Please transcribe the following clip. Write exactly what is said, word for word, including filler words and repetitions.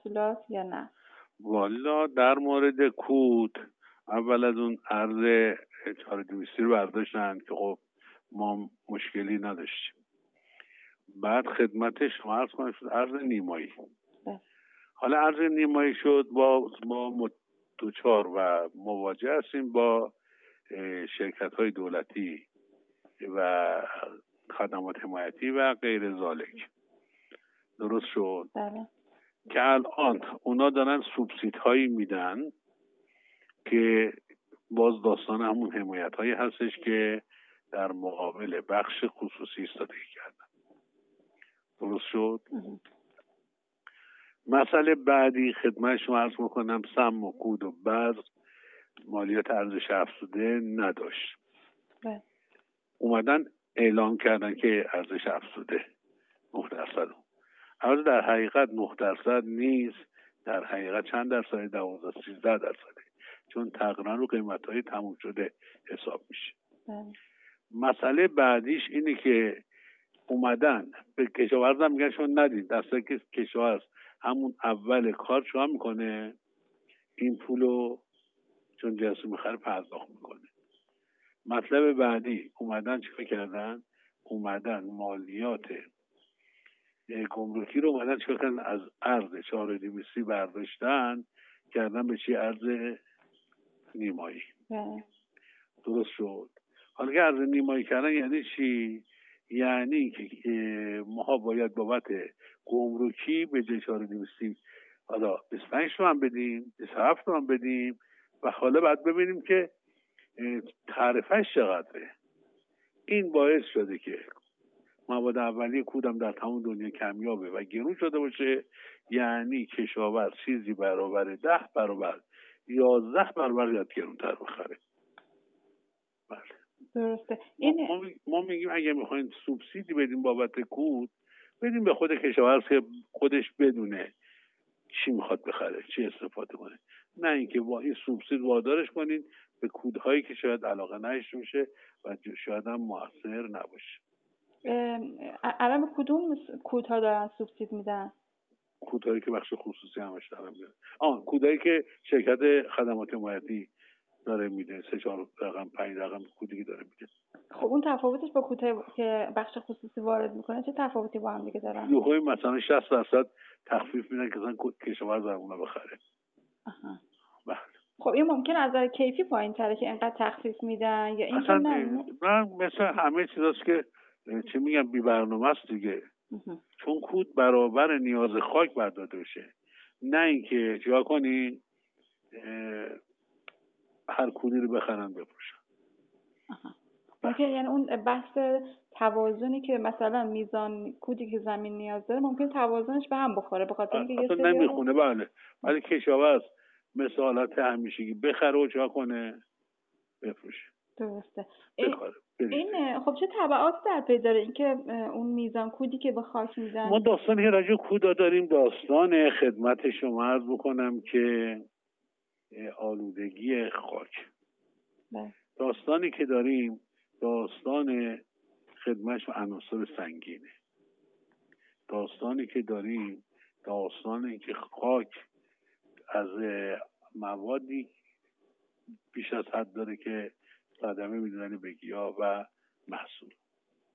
محصولات یا نه؟ والا در مورد کود اول از اون ارز چهار دویستی رو برداشتن که خب ما مشکلی نداشتیم. بعد خدمت شما عرض کنم شد ارز نیمایی. حالا ارز نیمایی شد با ما دوچار و مواجه هستیم با شرکت های دولتی و خدمات حمایتی و غیر ذالک. درست شد؟ بله. که الان اونا دارن سوبسید هایی میدن که باز داستان همون حمایت هایی هستش که در مقابل بخش خصوصی استفاده کردن. درست شد؟ مسئله بعدی خدمت شما عرض میکنم سم و کود و بذر مالیات ارزش افزوده نداشت. بله. اومدن اعلام کردن که ارزش افزوده نه درصد. اما در حقیقت نه درصد نیست، در حقیقت چند درصد؟ دوازده سیزده درصده، چون تقریبا رو قیمت های تموم شده حساب میشه. بله. مسئله بعدیش اینه که اومدن به کشاورزم میگن شما ندید، دسته که کشاورز همون اول کار شما میکنه این پولو چون جنس میخره پرداخت میکنه. مطلب بعدی اومدن چیکار کردن؟ اومدن مالیات گمرکی رو اومدن چیکار کردن؟ از ارز چهار و دویستی برداشتن کردن به چی؟ ارز نیمایی. بله. درست شد. حالا که ارز نیمایی کردن یعنی چی؟ یعنی که ما باید بابت گمرکی به جای چهار و دویستی حالا بیست و پنج تومن بدیم، بیست و هفت تومن بدیم و حالا بعد ببینیم که تعرفهش چقدره. این باعث شده که مواد اولیه کودم در تمام دنیا کمیابه و گرون شده باشه. یعنی کشاورز چیزی برابر ده برابر یازده برابر یاد گرونتر بخره. بله درسته. این ما, ما میگیم اگه میخواین سوبسیدی بدیم بابت کود بدیم به خود کشاورز که خودش بدونه چی میخواد بخره، چی استفاده کنه، نه اینکه با این سوبسید وادارش کنین به کودهایی که شاید علاقه نشته باشه و شاید هم مؤثر نباشه. الان به کدوم کودها دارن سوبسید میدن؟ کودهایی که بخش خصوصی همش دارن میدن. آه کودهایی که شرکت خدمات حمایتی داره میده، سه چهار رقم پنج رقم کودی که داره میده. خب اون تفاوتش با کودهایی که بخش خصوصی وارد میکنه چه تفاوتی با هم دیگه دارن؟ یوهای مثلا شصت درصد تخفیف میدن که مثلا کشاورز اونها بخره. آها. بله. خب این ممکن از نظر کیفی پایین تره که اینقدر تخفیف میدن یا اینکه نه؟ من مثل همه چیزاست که چه میگم بی برنامه است دیگه. اه. چون کود برابر نیاز خاک برداده بشه، نه اینکه چیکار کنی هر کودی رو بخرن بفروشن. ممکن یعنی اون بحث توازنی که مثلا میزان کودی که زمین نیاز داره ممکن توازنش به هم بخوره به خاطر اینکه یه سری نمیخونه. بله ولی کشاورز مثل حالت همیشگی بخره و چیکار کنه؟ بفروشه. درسته. بخاره. این خب چه تبعاتی در پی داره اینکه اون میزان کودی که به خاک میدن؟ ما داستانی که راجع کودا داریم داستان خدمت شما عرض بکنم که آلودگی خاک. بله. داستانی که داریم داستان خدمت و عناصر سنگینه. داستانی که داریم داستانی که خاک از موادی بیش از حد داره که صدمه میدونن به گیاه و محصول.